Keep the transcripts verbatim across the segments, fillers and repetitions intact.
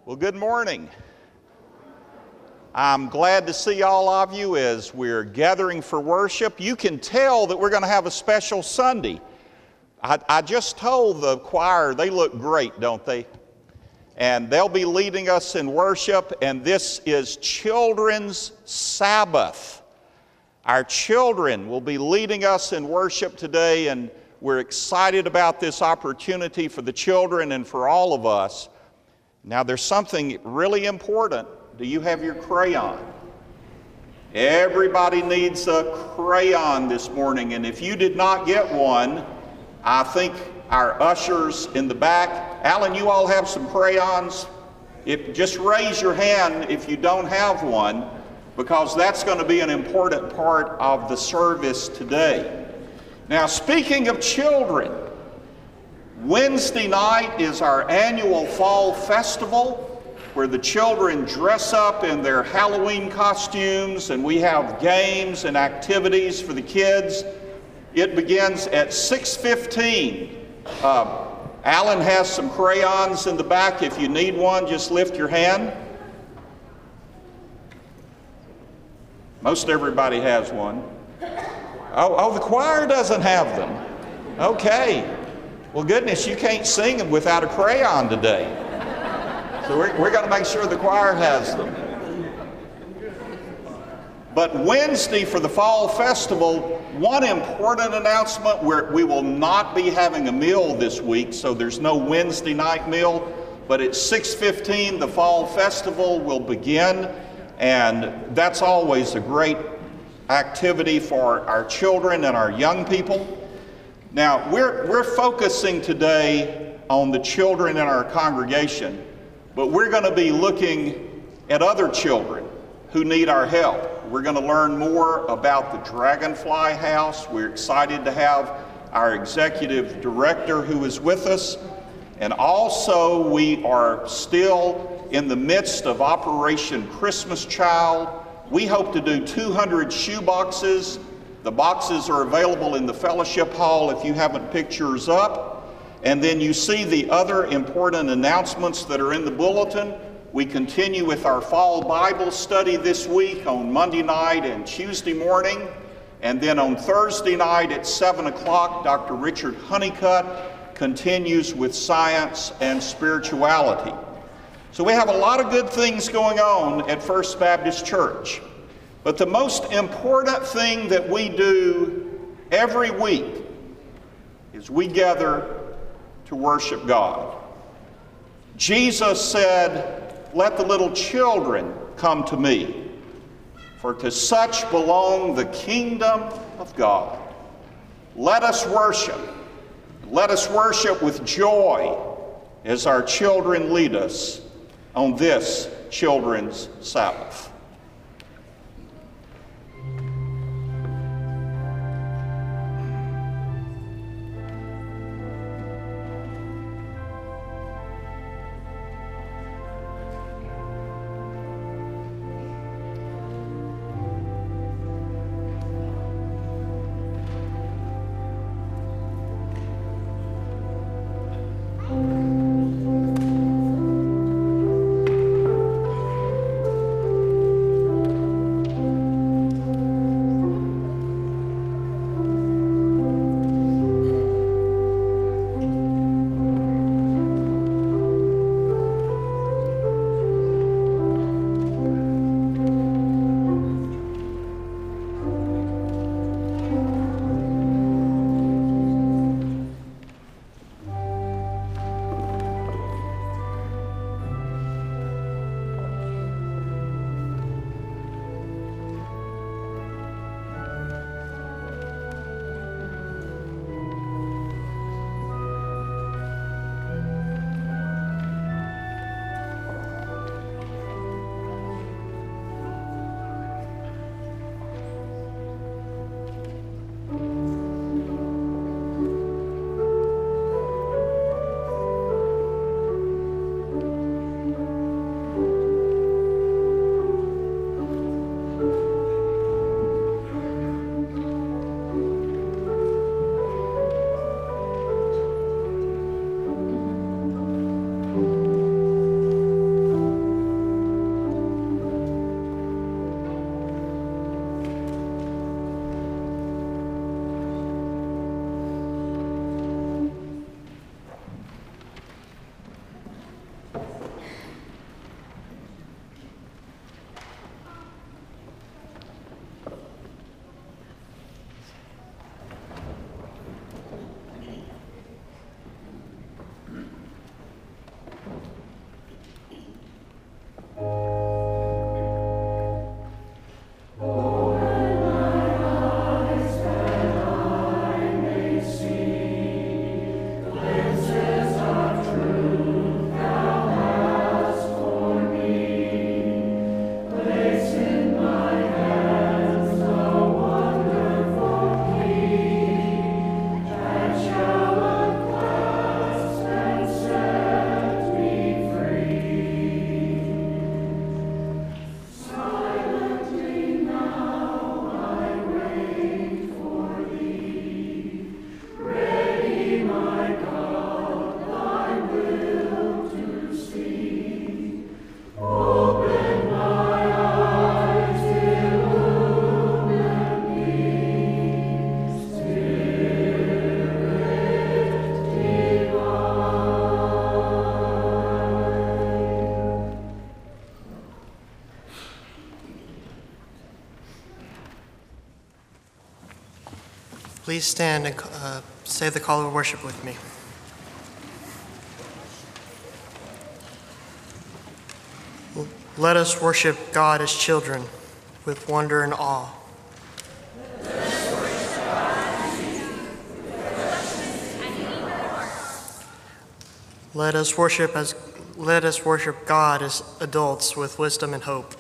Well, good morning. I'm glad to see all of you as we're gathering for worship. You can tell that we're going to have a special Sunday. I, I just told the choir they look great, don't they? And they'll be leading us in worship, and this is Children's Sabbath. Our children will be leading us in worship today, and we're excited about this opportunity for the children and for all of us. Now, there's something really important. Do you have your crayon? Everybody needs a crayon this morning, and if you did not get one, I think our ushers in the back, Alan, you all have some crayons? If, just raise your hand if you don't have one, because that's going to be an important part of the service today. Now, speaking of children, Wednesday night is our annual fall festival where the children dress up in their Halloween costumes and we have games and activities for the kids. It begins at six fifteen. Uh, Alan has some crayons in the back. If you need one, just lift your hand. Most everybody has one. Oh, oh, the choir doesn't have them. Okay. Well, goodness, you can't sing without a crayon today. So we're, we're going to make sure the choir has them. But Wednesday for the Fall Festival, one important announcement, where we will not be having a meal this week, so there's no Wednesday night meal, but at six fifteen the Fall Festival will begin, and that's always a great activity for our children and our young people. Now, we're, we're focusing today on the children in our congregation, but we're going to be looking at other children who need our help. We're going to learn more about the Dragonfly House. We're excited to have our executive director who is with us. And also, we are still in the midst of Operation Christmas Child. We hope to do two hundred shoe boxes. The boxes are available in the fellowship hall if you haven't picked yours up. And then you see the other important announcements that are in the bulletin. We continue with our fall Bible study this week on Monday night and Tuesday morning. And then on Thursday night at seven o'clock, Doctor Richard Honeycutt continues with science and spirituality. So we have a lot of good things going on at First Baptist Church. But the most important thing that we do every week is we gather to worship God. Jesus said, "Let the little children come to me, for to such belong the kingdom of God." Let us worship. Let us worship with joy as our children lead us on this Children's Sabbath. Please stand and uh, say the call of worship with me. Let us worship God as children with wonder and awe. Let us worship as let us worship God as adults with wisdom and hope.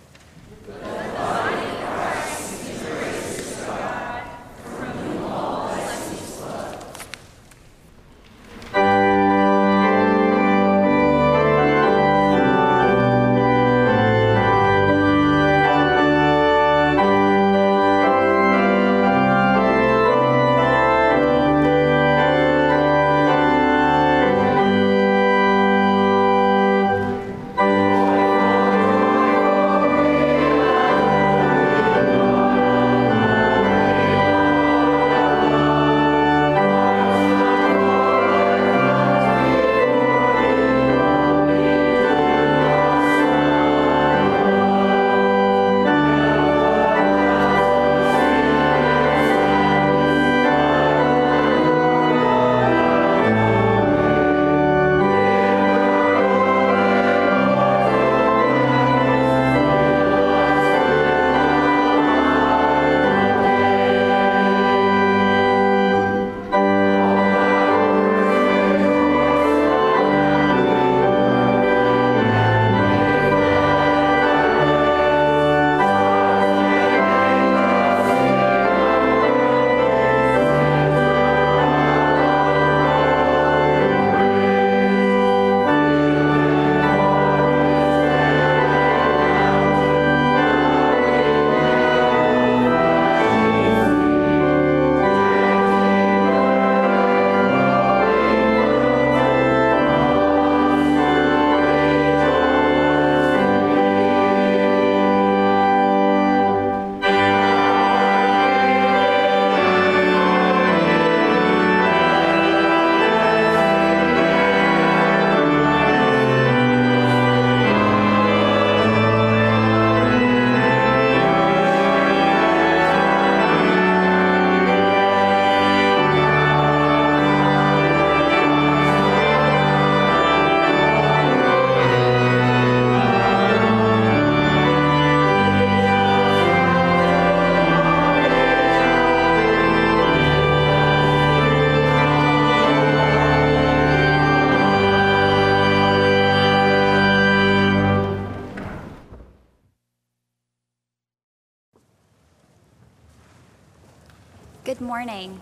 Good morning.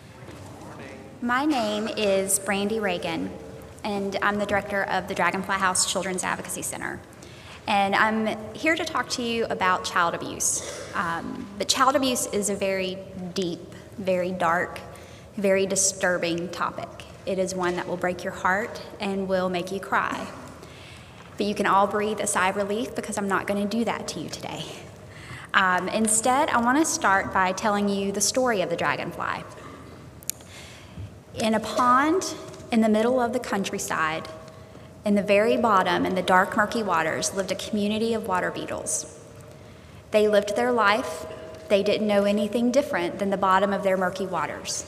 My name is Brandy Reagan, and I'm the director of the Dragonfly House Children's Advocacy Center. And I'm here to talk to you about child abuse. Um, but child abuse is a very deep, very dark, very disturbing topic. It is one that will break your heart and will make you cry. But you can all breathe a sigh of relief because I'm not going to do that to you today. Um, instead, I want to start by telling you the story of the dragonfly. In a pond in the middle of the countryside, in the very bottom, in the dark, murky waters, lived a community of water beetles. They lived their life. They didn't know anything different than the bottom of their murky waters.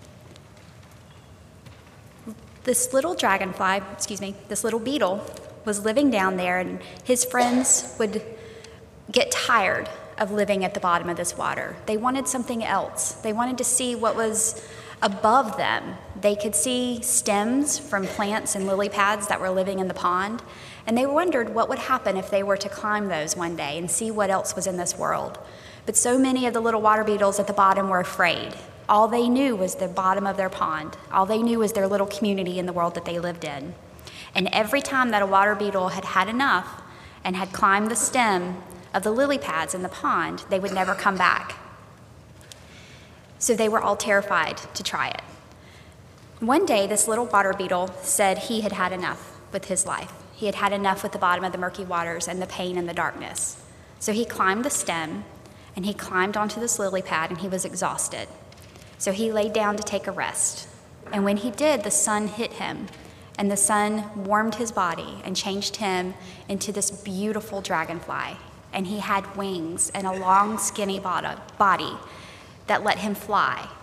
This little dragonfly, excuse me, this little beetle was living down there, and his friends would get tired of living at the bottom of this water. They wanted something else. They wanted to see what was above them. They could see stems from plants and lily pads that were living in the pond, and they wondered what would happen if they were to climb those one day and see what else was in this world. But so many of the little water beetles at the bottom were afraid. All they knew was the bottom of their pond. All they knew was their little community in the world that they lived in. And every time that a water beetle had had enough and had climbed the stem of the lily pads in the pond, they would never come back. So they were all terrified to try it. One day, this little water beetle said he had had enough with his life. He had had enough with the bottom of the murky waters and the pain and the darkness. So he climbed the stem, and he climbed onto this lily pad, and he was exhausted. So he laid down to take a rest. And when he did, the sun hit him, and the sun warmed his body and changed him into this beautiful dragonfly. And he had wings and a long, skinny body that let him fly.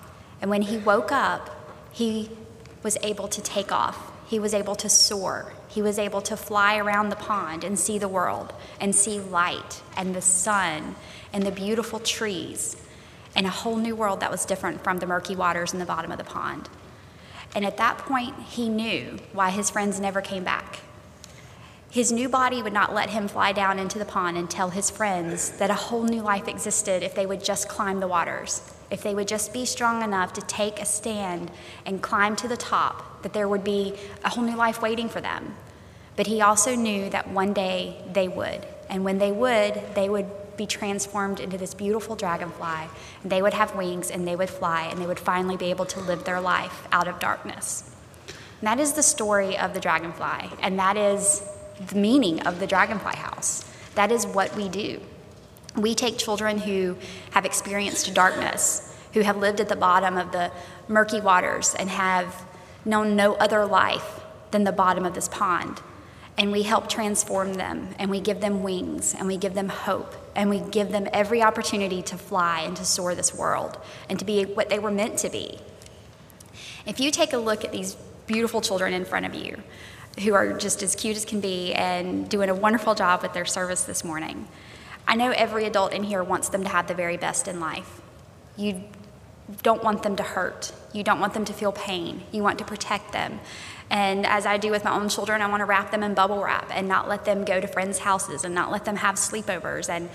And when he woke up, he was able to take off. He was able to soar. He was able to fly around the pond and see the world and see light and the sun and the beautiful trees and a whole new world that was different from the murky waters in the bottom of the pond. And at that point, he knew why his friends never came back. His new body would not let him fly down into the pond and tell his friends that a whole new life existed if they would just climb the waters, if they would just be strong enough to take a stand and climb to the top, that there would be a whole new life waiting for them. But he also knew that one day they would. And when they would, they would be transformed into this beautiful dragonfly. And they would have wings and they would fly and they would finally be able to live their life out of darkness. And that is the story of the dragonfly. And that is the meaning of the Dragonfly House. That is what we do. We take children who have experienced darkness, who have lived at the bottom of the murky waters and have known no other life than the bottom of this pond. And we help transform them, and we give them wings, and we give them hope, and we give them every opportunity to fly and to soar this world and to be what they were meant to be. If you take a look at these beautiful children in front of you, who are just as cute as can be and doing a wonderful job with their service this morning, I know every adult in here wants them to have the very best in life. You don't want them to hurt. You don't want them to feel pain. You want to protect them. And as I do with my own children, I want to wrap them in bubble wrap and not let them go to friends' houses and not let them have sleepovers. And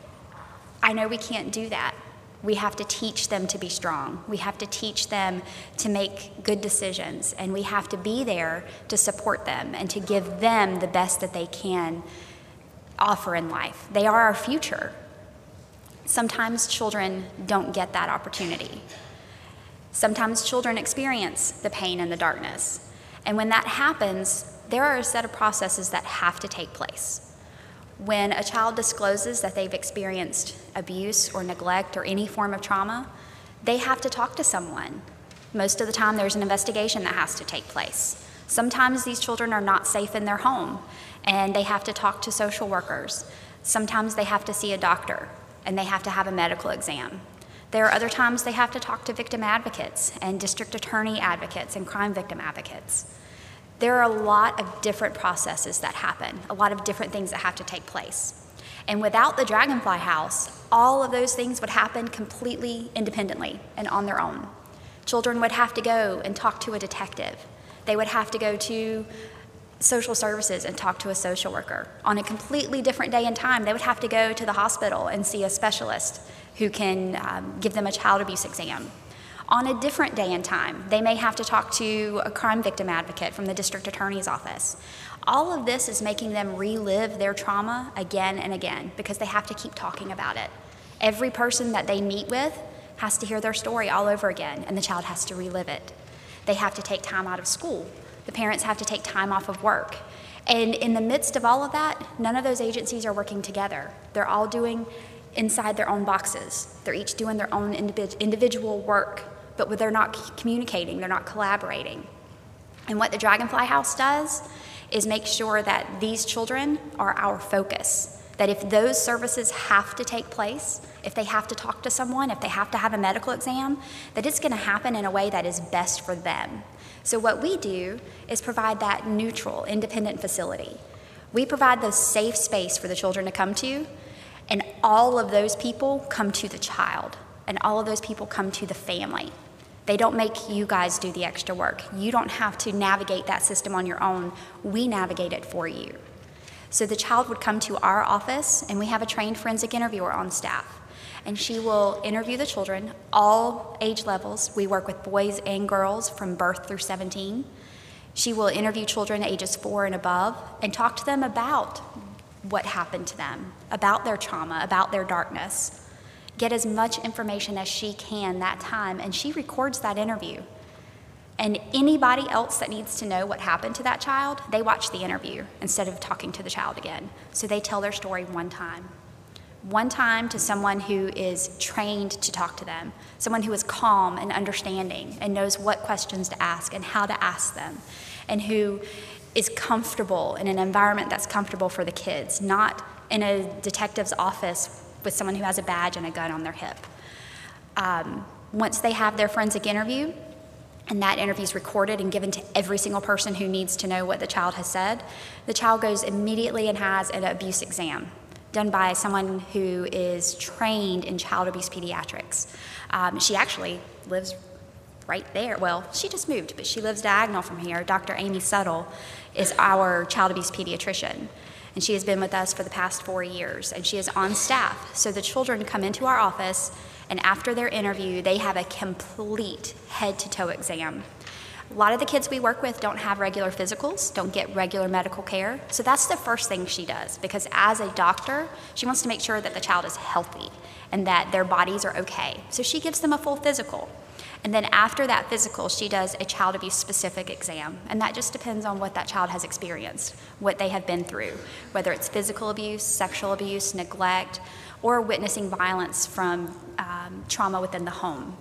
I know we can't do that. We have to teach them to be strong. We have to teach them to make good decisions. And we have to be there to support them and to give them the best that they can offer in life. They are our future. Sometimes children don't get that opportunity. Sometimes children experience the pain and the darkness. And when that happens, there are a set of processes that have to take place. When a child discloses that they've experienced abuse or neglect or any form of trauma, they have to talk to someone. Most of the time, there's an investigation that has to take place. Sometimes these children are not safe in their home, and they have to talk to social workers. Sometimes they have to see a doctor, and they have to have a medical exam. There are other times they have to talk to victim advocates and district attorney advocates and crime victim advocates. There are a lot of different processes that happen, a lot of different things that have to take place. And without the Dragonfly House, all of those things would happen completely independently and on their own. Children would have to go and talk to a detective. They would have to go to social services and talk to a social worker. On a completely different day and time, they would have to go to the hospital and see a specialist who can um, give them a child abuse exam. On a different day and time, they may have to talk to a crime victim advocate from the district attorney's office. All of this is making them relive their trauma again and again because they have to keep talking about it. Every person that they meet with has to hear their story all over again, and the child has to relive it. They have to take time out of school. The parents have to take time off of work. And in the midst of all of that, none of those agencies are working together. They're all doing inside their own boxes. They're each doing their own individual work, but they're not communicating, they're not collaborating. And what the Dragonfly House does is make sure that these children are our focus, that if those services have to take place, if they have to talk to someone, if they have to have a medical exam, that it's going to happen in a way that is best for them. So what we do is provide that neutral, independent facility. We provide the safe space for the children to come to, and all of those people come to the child, and all of those people come to the family. They don't make you guys do the extra work. You don't have to navigate that system on your own. We navigate it for you. So the child would come to our office, and we have a trained forensic interviewer on staff. And she will interview the children, all age levels. We work with boys and girls from birth through seventeen. She will interview children ages four and above and talk to them about what happened to them, about their trauma, about their darkness. Get as much information as she can that time, and she records that interview. And anybody else that needs to know what happened to that child, they watch the interview instead of talking to the child again. So they tell their story one time. One time to someone who is trained to talk to them, someone who is calm and understanding and knows what questions to ask and how to ask them, and who is comfortable in an environment that's comfortable for the kids, not in a detective's office with someone who has a badge and a gun on their hip. Um, Once they have their forensic interview, and that interview is recorded and given to every single person who needs to know what the child has said, the child goes immediately and has an abuse exam done by someone who is trained in child abuse pediatrics. Um, she actually lives right there. Well, she just moved, but she lives diagonal from here. Doctor Amy Suttle is our child abuse pediatrician, and she has been with us for the past four years, and she is on staff. So the children come into our office, and after their interview, they have a complete head-to-toe exam. A lot of the kids we work with don't have regular physicals, don't get regular medical care. So that's the first thing she does, because as a doctor, she wants to make sure that the child is healthy and that their bodies are okay. So she gives them a full physical. And then after that physical, she does a child abuse specific exam. And that just depends on what that child has experienced, what they have been through, whether it's physical abuse, sexual abuse, neglect, or witnessing violence from um, trauma within the home.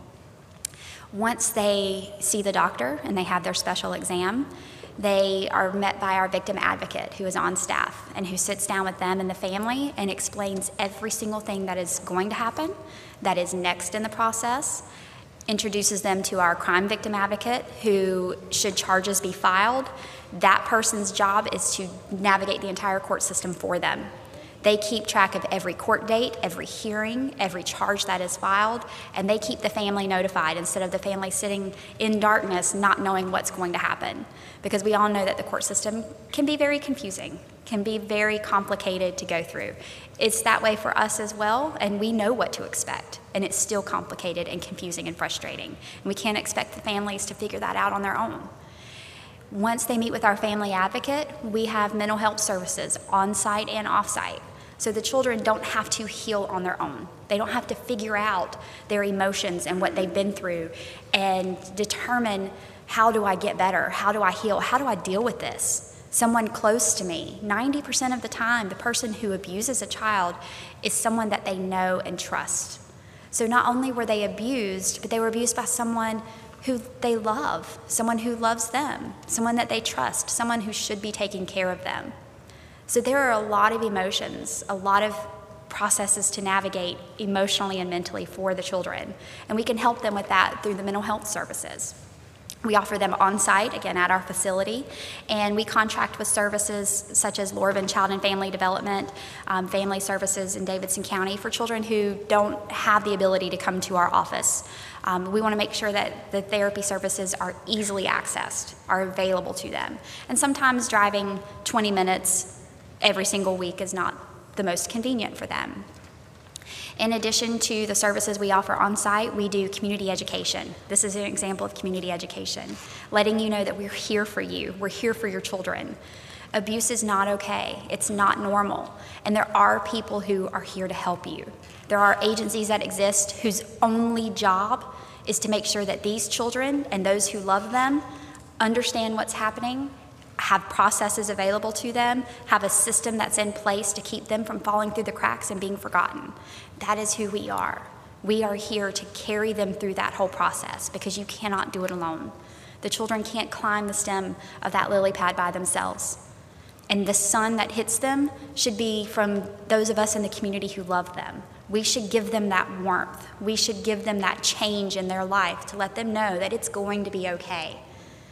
Once they see the doctor and they have their special exam, they are met by our victim advocate who is on staff and who sits down with them and the family and explains every single thing that is going to happen, that is next in the process, introduces them to our crime victim advocate who, should charges be filed, that person's job is to navigate the entire court system for them. They keep track of every court date, every hearing, every charge that is filed, and they keep the family notified instead of the family sitting in darkness not knowing what's going to happen. Because we all know that the court system can be very confusing, can be very complicated to go through. It's that way for us as well, and we know what to expect, and it's still complicated and confusing and frustrating. And we can't expect the families to figure that out on their own. Once they meet with our family advocate, we have mental health services on-site and off-site. So the children don't have to heal on their own. They don't have to figure out their emotions and what they've been through and determine, how do I get better? How do I heal? How do I deal with this? Someone close to me. ninety percent of the time, the person who abuses a child is someone that they know and trust. So not only were they abused, but they were abused by someone who they love, someone who loves them, someone that they trust, someone who should be taking care of them. So there are a lot of emotions, a lot of processes to navigate emotionally and mentally for the children, and we can help them with that through the mental health services. We offer them on-site, again, at our facility, and we contract with services such as Lorvin Child and Family Development, um, Family Services in Davidson County for children who don't have the ability to come to our office. Um, we want to make sure that the therapy services are easily accessed, are available to them. And sometimes driving twenty minutes every single week is not the most convenient for them. In addition to the services we offer on-site, we do community education. This is an example of community education, letting you know that we're here for you. We're here for your children. Abuse is not okay. It's not normal. And there are people who are here to help you. There are agencies that exist whose only job is to make sure that these children and those who love them understand what's happening, have processes available to them, have a system that's in place to keep them from falling through the cracks and being forgotten. That is who we are. We are here to carry them through that whole process because you cannot do it alone. The children can't climb the stem of that lily pad by themselves. And the sun that hits them should be from those of us in the community who love them. We should give them that warmth. We should give them that change in their life to let them know that it's going to be okay.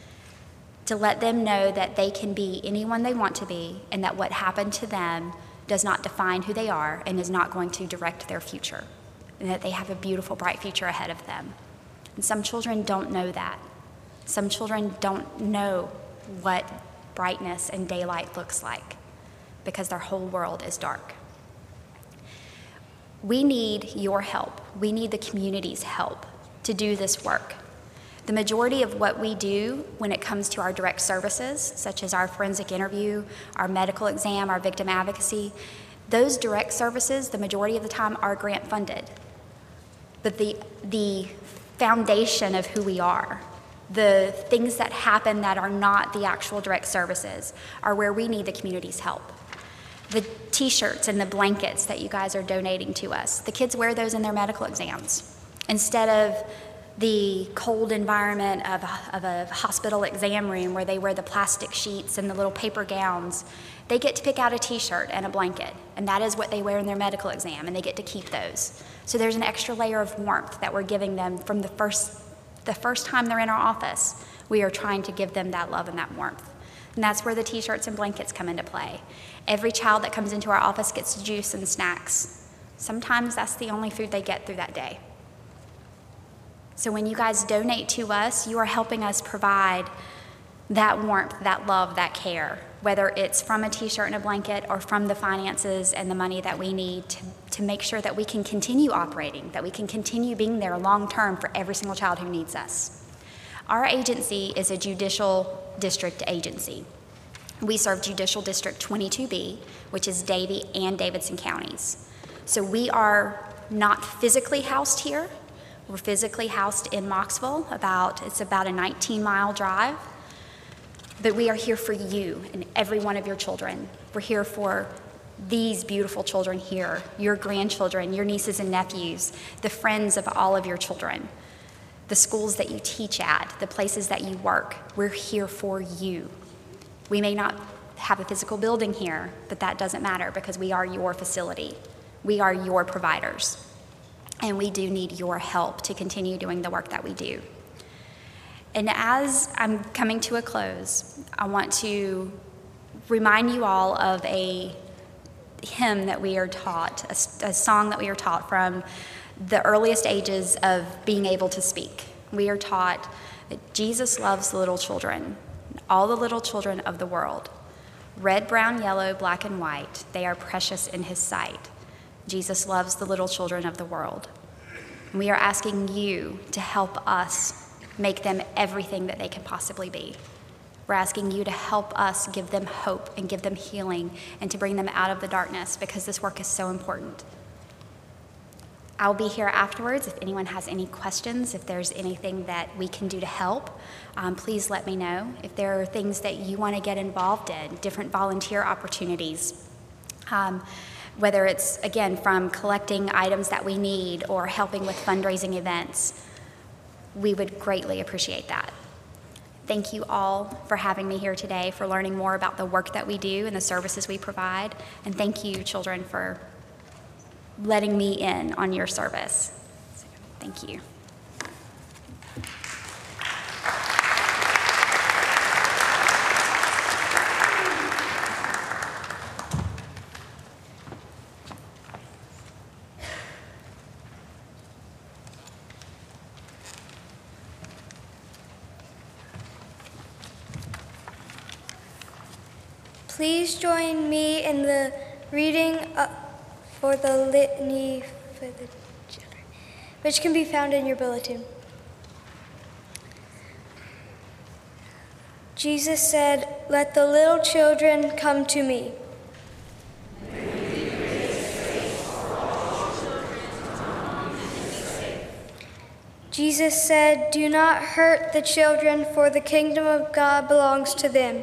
To let them know that they can be anyone they want to be and that what happened to them does not define who they are and is not going to direct their future, and that they have a beautiful, bright future ahead of them. And some children don't know that. Some children don't know what brightness and daylight looks like because their whole world is dark. We need your help. We need the community's help to do this work. The majority of what we do when it comes to our direct services, such as our forensic interview, our medical exam, our victim advocacy, those direct services, the majority of the time, are grant funded. But the, the foundation of who we are, the things that happen that are not the actual direct services, are where we need the community's help. The t-shirts and the blankets that you guys are donating to us, the kids wear those in their medical exams. Instead of the cold environment of a, of a hospital exam room where they wear the plastic sheets and the little paper gowns. They get to pick out a t-shirt and a blanket, and that is what they wear in their medical exam, and they get to keep those. So there's an extra layer of warmth that we're giving them from the first, the first time they're in our office. We are trying to give them that love and that warmth. And that's where the t-shirts and blankets come into play. Every child that comes into our office gets juice and snacks. Sometimes that's the only food they get through that day. So when you guys donate to us, you are helping us provide that warmth, that love, that care, whether it's from a t-shirt and a blanket or from the finances and the money that we need to, to make sure that we can continue operating, that we can continue being there long-term for every single child who needs us. Our agency is a judicial district agency. We serve Judicial District twenty-two B, which is Davie and Davidson counties. So we are not physically housed here. We're physically housed in Mocksville, about, it's about a nineteen mile drive. But we are here for you and every one of your children. We're here for these beautiful children here, your grandchildren, your nieces and nephews, the friends of all of your children, the schools that you teach at, the places that you work. We're here for you. We may not have a physical building here, but that doesn't matter because we are your facility. We are your providers. And we do need your help to continue doing the work that we do. And as I'm coming to a close, I want to remind you all of a hymn that we are taught, a, a song that we are taught from the earliest ages of being able to speak. We are taught that Jesus loves the little children, all the little children of the world. Red, brown, yellow, black, and white, they are precious in his sight. Jesus loves the little children of the world. We are asking you to help us make them everything that they can possibly be. We're asking you to help us give them hope and give them healing and to bring them out of the darkness because this work is so important. I'll be here afterwards if anyone has any questions, if there's anything that we can do to help, um, please let me know. If there are things that you want to get involved in, different volunteer opportunities, um, whether it's, again, from collecting items that we need or helping with fundraising events, we would greatly appreciate that. Thank you all for having me here today, for learning more about the work that we do and the services we provide. And thank you, children, for letting me in on your service. Thank you. Please join me in the reading uh, for the litany for the children, which can be found in your bulletin. Jesus said, "Let the little children come to me." Jesus said, "Do not hurt the children, for the kingdom of God belongs to them."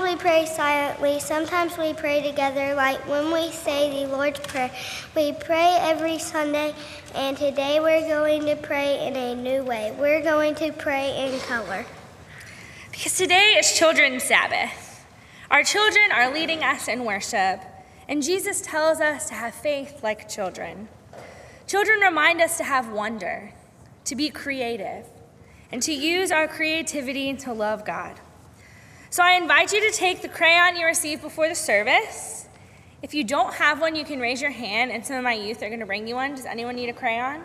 we pray silently. Sometimes we pray together, like when we say the Lord's Prayer. We pray every Sunday, and today we're going to pray in a new way. We're going to pray in color. Because today is Children's Sabbath. Our children are leading us in worship, and Jesus tells us to have faith like children. Children remind us to have wonder, to be creative, and to use our creativity to love God. So I invite you to take the crayon you received before the service. If you don't have one, you can raise your hand, and some of my youth are going to bring you one. Does anyone need a crayon?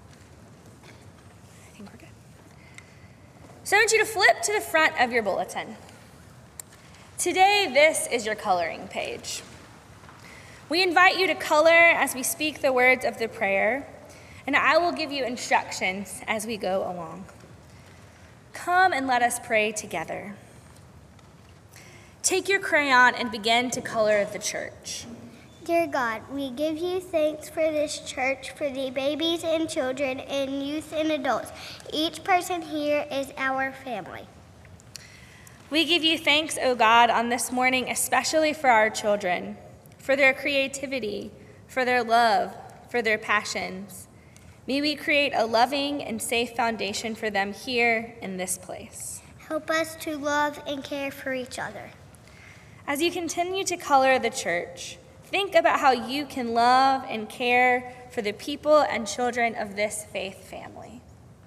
I think we're good. So I want you to flip to the front of your bulletin. Today, this is your coloring page. We invite you to color as we speak the words of the prayer, and I will give you instructions as we go along. Come and let us pray together. Take your crayon and begin to color the church. Dear God, we give you thanks for this church, for the babies and children and youth and adults. Each person here is our family. We give you thanks, O God, on this morning, especially for our children, for their creativity, for their love, for their passions. May we create a loving and safe foundation for them here in this place. Help us to love and care for each other. As you continue to color the church, think about how you can love and care for the people and children of this faith family.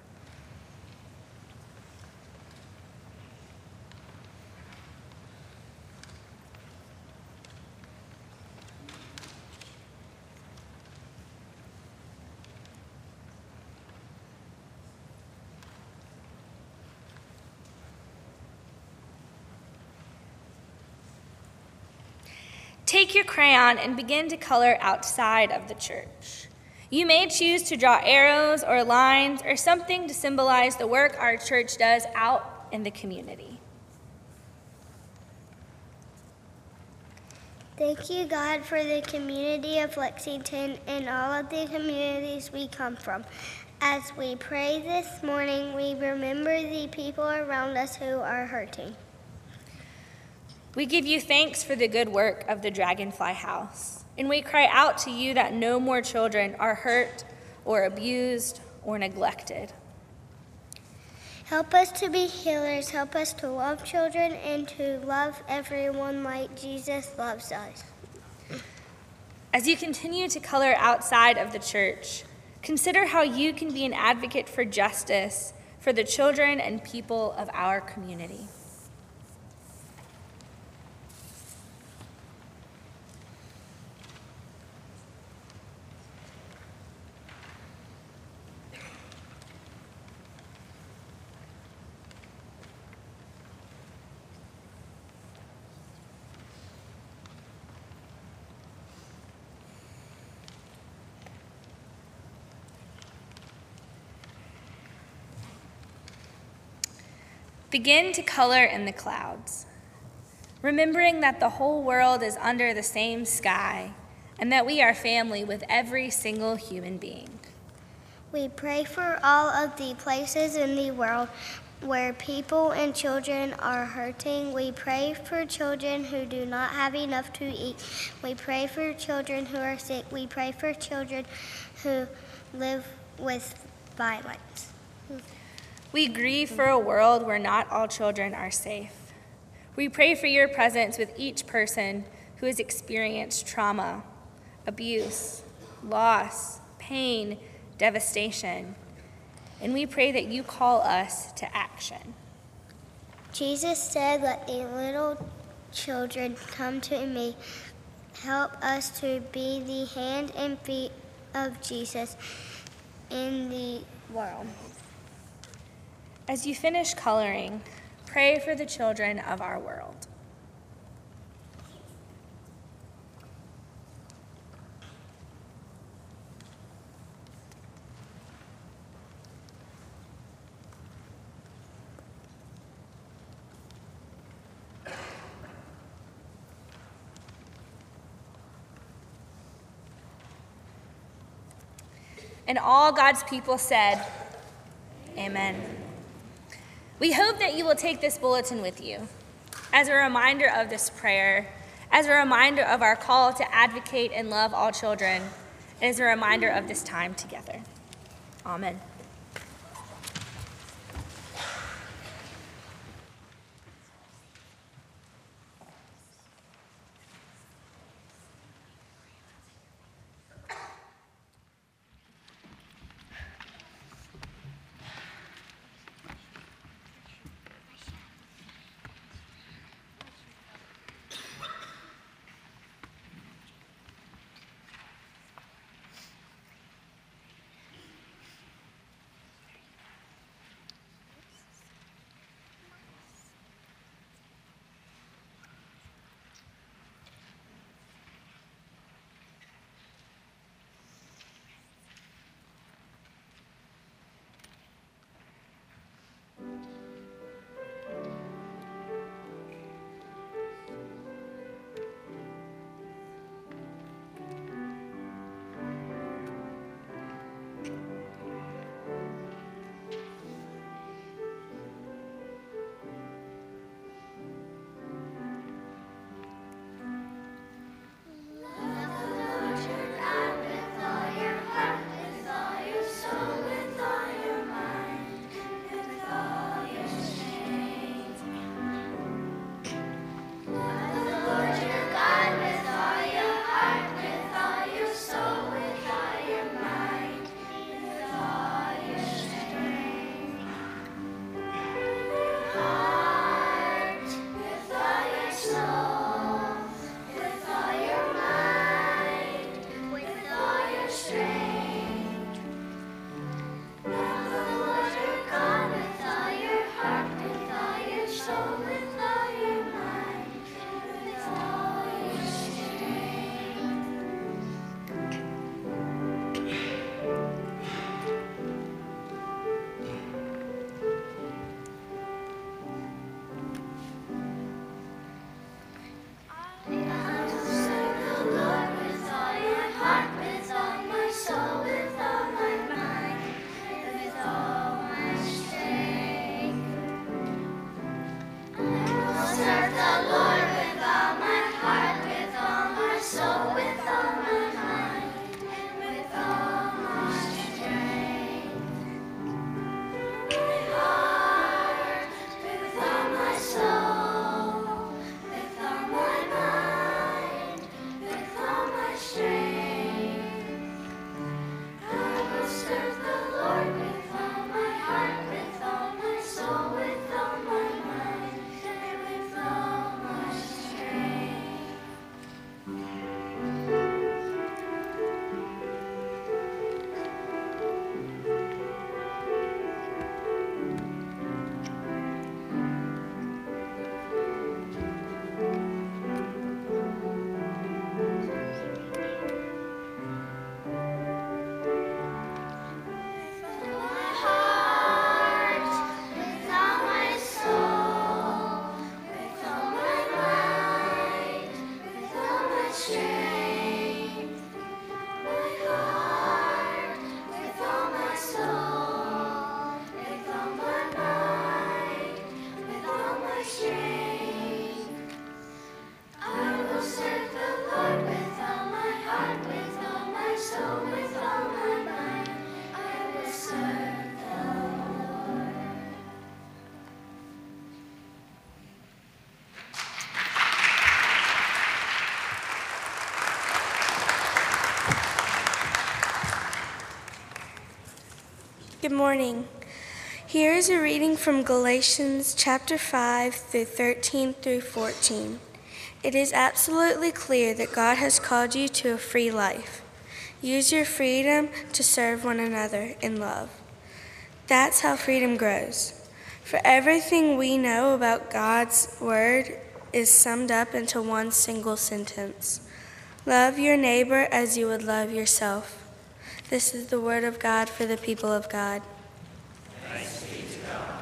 Take your crayon and begin to color outside of the church. You may choose to draw arrows or lines or something to symbolize the work our church does out in the community. Thank you, God, for the community of Lexington and all of the communities we come from. As we pray this morning, we remember the people around us who are hurting. We give you thanks for the good work of the Dragonfly House, and we cry out to you that no more children are hurt or abused or neglected. Help us to be healers. Help us to love children and to love everyone like Jesus loves us. As you continue to color outside of the church, consider how you can be an advocate for justice for the children and people of our community. Begin to color in the clouds, remembering that the whole world is under the same sky and that we are family with every single human being. We pray for all of the places in the world where people and children are hurting. We pray for children who do not have enough to eat. We pray for children who are sick. We pray for children who live with violence. We grieve for a world where not all children are safe. We pray for your presence with each person who has experienced trauma, abuse, loss, pain, devastation. And we pray that you call us to action. Jesus said, "Let the little children come to me." Help us to be the hand and feet of Jesus in the world. As you finish coloring, pray for the children of our world. And all God's people said, Amen. We hope that you will take this bulletin with you. as a reminder of this prayer, as a reminder of our call to advocate and love all children, and as a reminder of this time together. Amen. Good morning. Here is a reading from Galatians chapter five through thirteen through fourteen. It is absolutely clear that God has called you to a free life. Use your freedom to serve one another in love. That's how freedom grows. For everything we know about God's word is summed up into one single sentence. Love your neighbor as you would love yourself. This is the word of God for the people of God. Thanks be to God.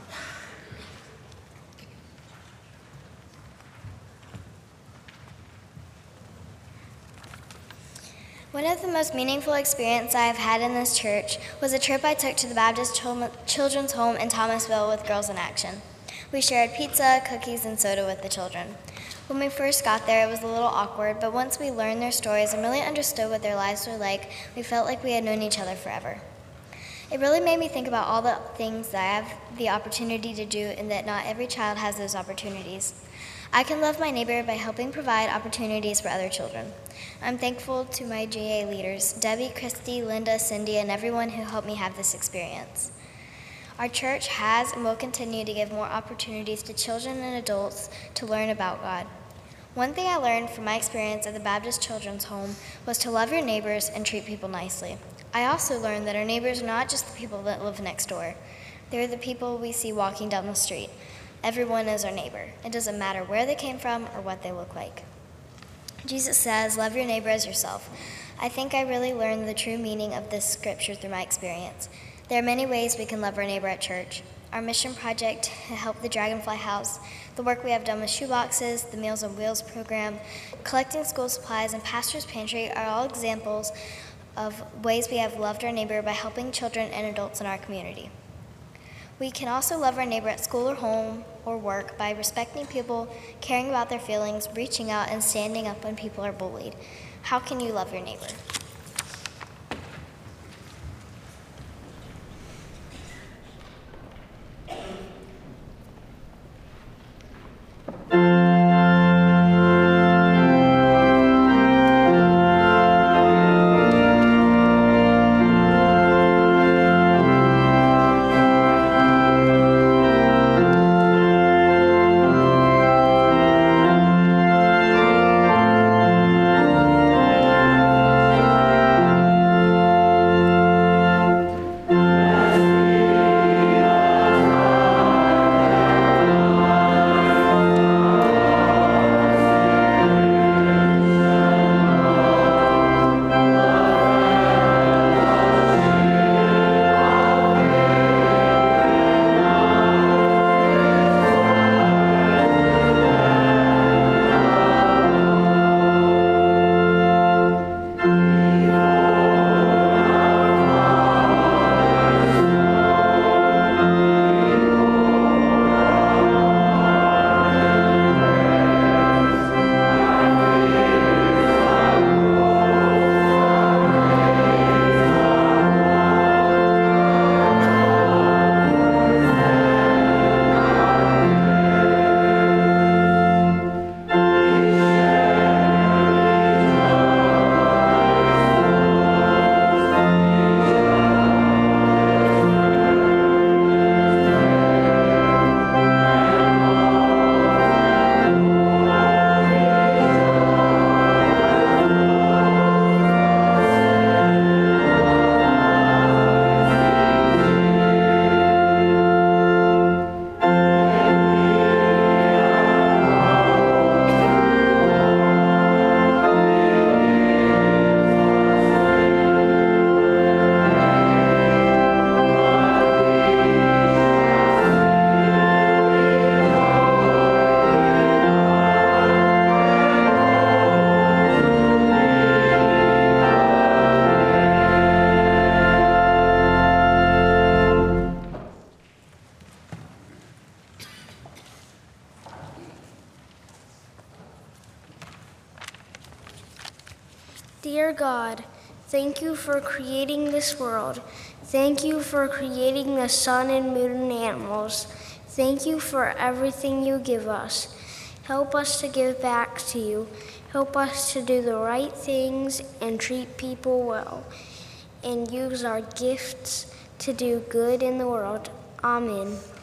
One of the most meaningful experiences I have had in this church was a trip I took to the Baptist Children's Home in Thomasville with Girls in Action. We shared pizza, cookies, and soda with the children. When we first got there, it was a little awkward, but once we learned their stories and really understood what their lives were like, we felt like we had known each other forever. It really made me think about all the things that I have the opportunity to do and that not every child has those opportunities. I can love my neighbor by helping provide opportunities for other children. I'm thankful to my G A leaders, Debbie, Christy, Linda, Cindy, and everyone who helped me have this experience. Our church has and will continue to give more opportunities to children and adults to learn about God. One thing I learned from my experience at the Baptist Children's Home was to love your neighbors and treat people nicely. I also learned that our neighbors are not just the people that live next door. They're the people we see walking down the street. Everyone is our neighbor. It doesn't matter where they came from or what they look like. Jesus says, love your neighbor as yourself. I think I really learned the true meaning of this scripture through my experience. There are many ways we can love our neighbor at church. Our mission project to help the Dragonfly House, the work we have done with shoeboxes, the Meals on Wheels program, collecting school supplies, and Pastor's Pantry are all examples of ways we have loved our neighbor by helping children and adults in our community. We can also love our neighbor at school or home or work by respecting people, caring about their feelings, reaching out, and standing up when people are bullied. How can you love your neighbor? Dear God, thank you for creating this world. Thank you for creating the sun and moon and animals. Thank you for everything you give us. Help us to give back to you. Help us to do the right things and treat people well, and use our gifts to do good in the world. Amen.